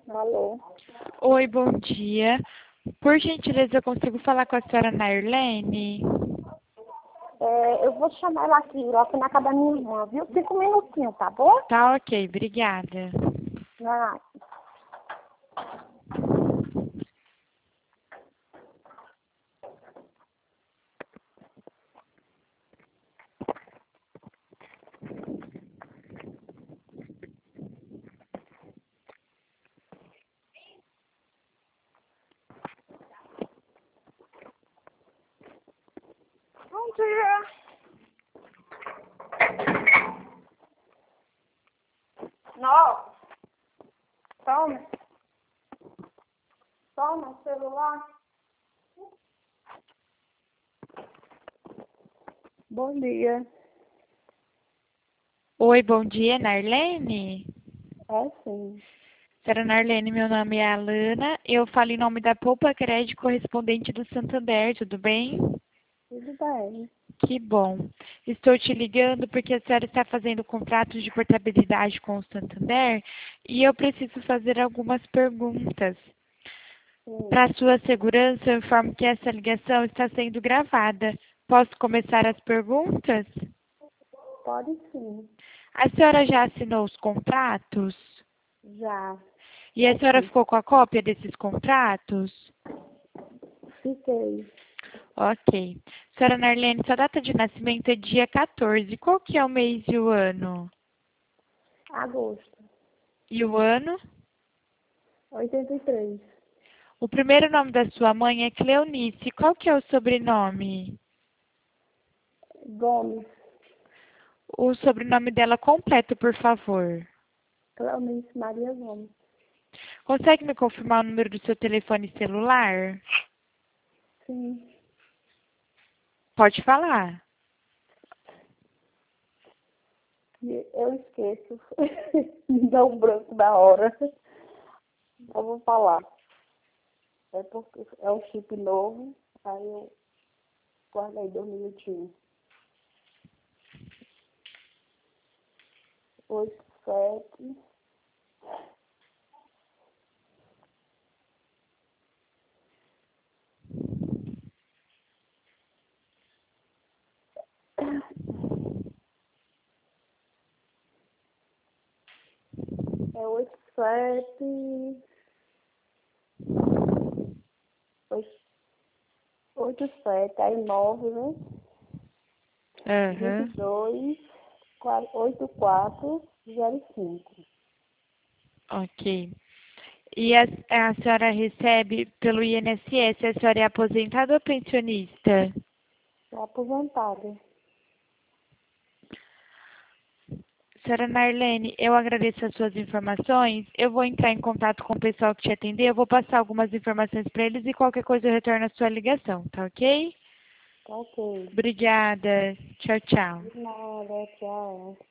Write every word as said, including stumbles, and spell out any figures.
Alô? Oi, bom dia. Por gentileza, eu consigo falar com a senhora Nairlene? É, eu vou chamar ela aqui, ela aqui na casa da minha irmã, viu? Cinco minutinhos, tá bom? Tá ok, obrigada. Ah, bom dia. Não. Toma. Toma o celular. Bom dia. Oi, bom dia, Nairlene? É sim. Senhora Nairlene, meu nome é Alana. Eu falo em nome da Poupa Crédito correspondente do Santander, tudo bem? Tudo bem. Que bom. Estou te ligando porque a senhora está fazendo contratos de portabilidade com o Santander e eu preciso fazer algumas perguntas. Sim. Para sua segurança, eu informo que essa ligação está sendo gravada. Posso começar as perguntas? Pode sim. A senhora já assinou os contratos? Já. E a senhora Aqui. ficou com a cópia desses contratos? Fiquei. Ok. Senhora Narlene, sua data de nascimento é dia quatorze. Qual que é o mês e o ano? Agosto. E o ano? Oitenta e três. O primeiro nome da sua mãe é Cleonice. Qual que é o sobrenome? Gomes. O sobrenome dela completo, por favor. Cleonice Maria Gomes. Consegue me confirmar o número do seu telefone celular? Sim. Pode falar. E eu esqueço. Me dá um branco da hora. Eu vou falar. É porque é um chip novo, aí eu guardei dois minutinhos. Oito, sete. É oito, sete. Oito, oito, sete. Aí nove, né? Vinte e Aham. dois, oito, quatro, zero, cinco. Ok. E a, a senhora recebe pelo I N S S, a senhora é aposentada ou pensionista? Estou aposentada. Senhora Marlene, eu agradeço as suas informações. Eu vou entrar em contato com o pessoal que te atender. Eu vou passar algumas informações para eles e qualquer coisa eu retorno a sua ligação, tá ok? Tá ok. Obrigada. Tchau, tchau. De nada, tchau.